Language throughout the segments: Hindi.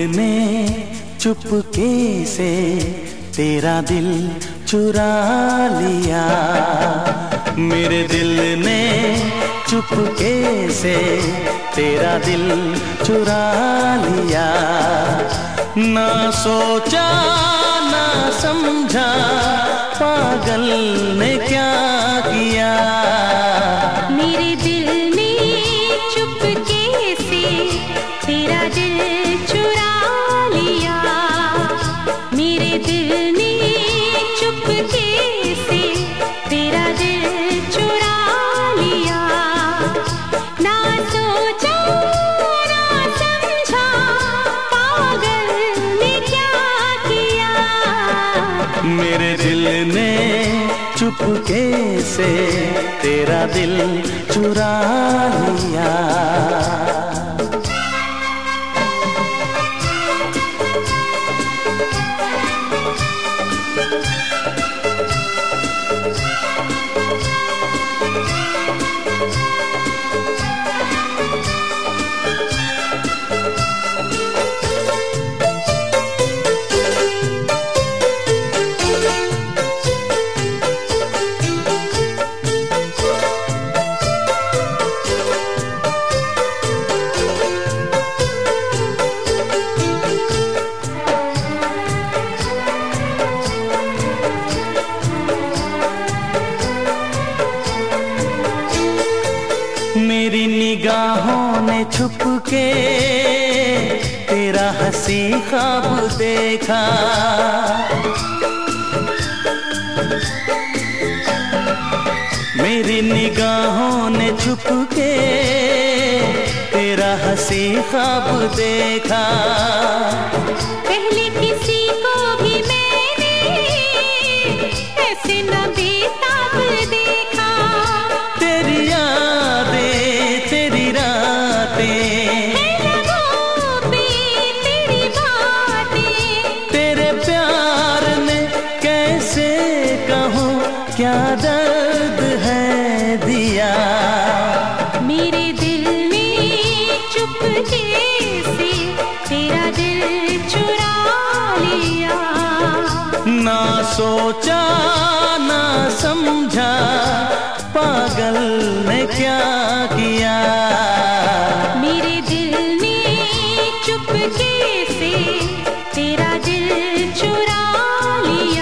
ने चुपके से तेरा दिल चुरा लिया। मेरे दिल ने चुपके से तेरा दिल चुरा लिया। ना सोचा ना समझा पागल ने क्या किया। मेरे दिल ने चुपके से तेरा दिल चुरा लिया। मेरे दिल ने चुपके से तेरा दिल चुरा लिया। ना सोचा ना समझा पागल ने क्या किया। मेरे दिल ने चुपके से तेरा दिल चुरा लिया। मेरी निगाहों ने छुपके तेरा हंसी ख्वाब देखा। मेरी निगाहों ने छुपके तेरा हंसी ख्वाब देखा। पहले किसी को भी मैंने ऐसे न बेताब देखा। तेरी यादें तेरी रातें तेरी बातें तेरे प्यार ने कैसे कहूँ क्या दर्द है दिया। मेरे दिल ने चुपके से तेरा दिल चुरा लिया। ना सोचा ना समझा पागल ने क्या किया। मेरे दिल ने चुपके से तेरा दिल चुरा लिया।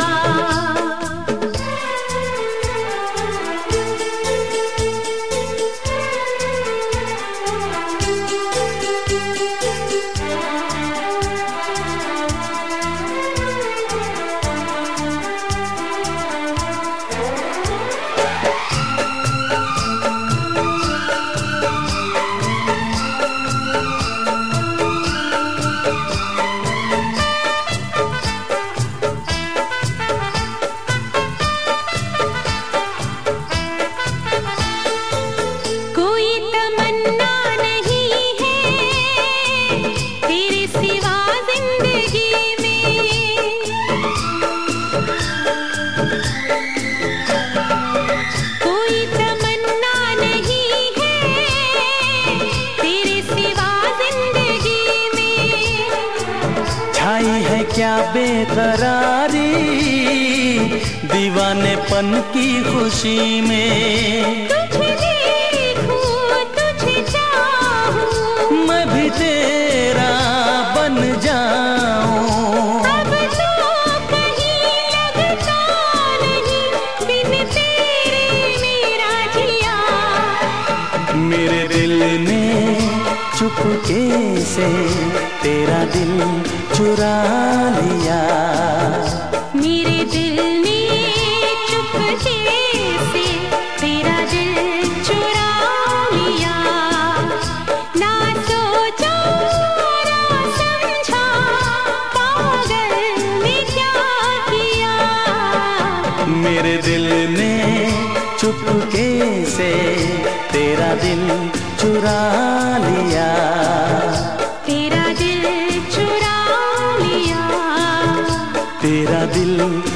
कोई तमन्ना नहीं है तेरे सिवा जिंदगी में। कोई तमन्ना नहीं है तेरे सिवा जिंदगी में। छाई है क्या बेकरारी दीवानेपन की खुशी में। तुझे देखूं तुझे चाहूं मैं भी तेरा बन जाऊं। अब तो कहीं लगता नहीं बिन तेरे मेरा जिया। मेरे दिल ने चुपके से तेरा दिल चुरा लिया। मेरे दिल ने चुपके से तेरा दिल चुरा लिया। ना सोचा ना समझा पागल ने क्या किया। मेरे दिल ने चुपके से तेरा दिल चुरा लिया। तेरा दिल चुरा लिया। तेरा दिल